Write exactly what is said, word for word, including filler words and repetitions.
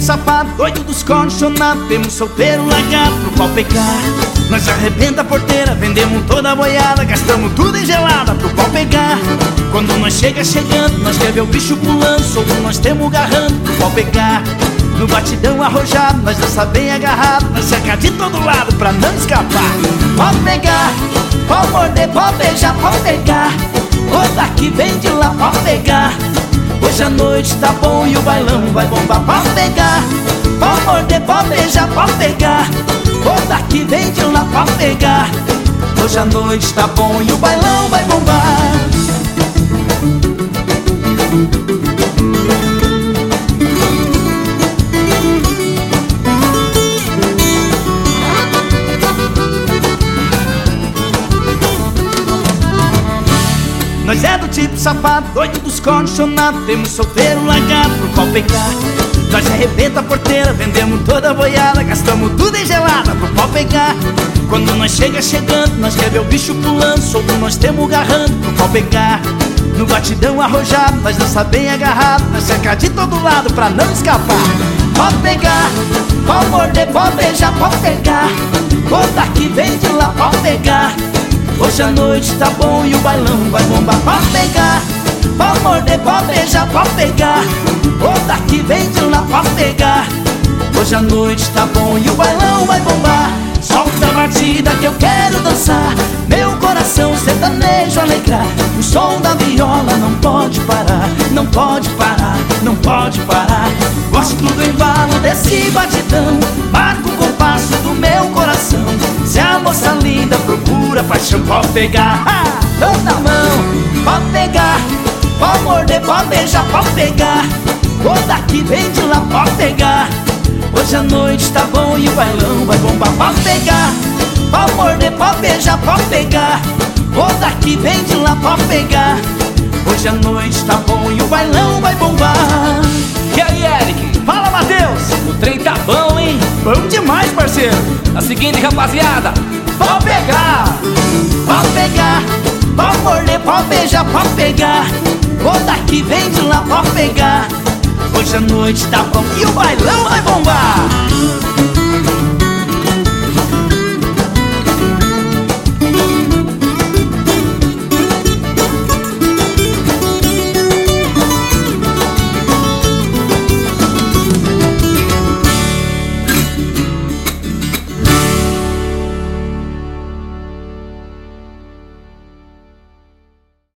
safado, doido dos condicionados. Temos solteiro largado pro pau pegar. Nós arrebenta a porteira, vendemos toda a boiada, gastamos tudo em gelada pro pau pegar. Quando nós chega chegando, nós quer ver o bicho pulando, solto nós temos garrando pro pau pegar. No batidão arrojado, nós dança bem agarrado, nós cerca de todo lado pra não escapar. Pode pegar, pode morder, pode beijar, pode pegar. Ou daqui vem de lá, pode pegar. Hoje a noite tá bom e o bailão vai bombar. Pode pegar, pode morder, pode beijar, pode pegar. Ou daqui vem de lá, pode pegar. Hoje a noite tá bom e o bailão vai bombar. Nós é do tipo safado, doido dos condicionados. Temos solteiro largado pro pau pegar. Nós arrebenta a porteira, vendemos toda a boiada, gastamos tudo em gelada pro pau pegar. Quando nós chega chegando, nós quer ver o bicho pulando, solto nós temos garrando pro pau pegar. No batidão arrojado, nós dança bem agarrado, nós cerca de todo lado pra não escapar. Pode pegar, pode morder, pode beijar, pode pegar. Ou daqui vem de lá, pode pegar. Hoje a noite tá bom e o bailão vai bombar. Pode pegar, pode morder, pode beijar, pode pegar. Ou daqui vem de lá, pode pegar. Hoje a noite tá bom e o bailão vai bombar. Solta a batida que eu quero dançar, meu coração sertanejo alegrar. O som da viola não pode parar, não pode parar, não pode parar. Gosto do embalo desse batidão, marca o compasso do meu coração. Se a moça linda procura paixão, pode pegar, dou na mão. Pode pegar, pode morder, pode beijar, pode pegar. Ou daqui vem de lá, pode pegar. Hoje a noite tá bom e o bailão vai bombar. Pode pegar, pode morder, pode beijar, pode pegar. Ou daqui vem de lá, pode pegar. Hoje a noite tá bom e o bailão vai bombar. E aí, Eric? Fala, Matheus! O trem tá bom, hein? Bom demais, parceiro! A seguinte, rapaziada, pode pegar, pode pegar, pode morder, pode beijar, pode pegar. Ou daqui vem de lá, pode pegar. Hoje a noite tá bom e o bailão vai bombar.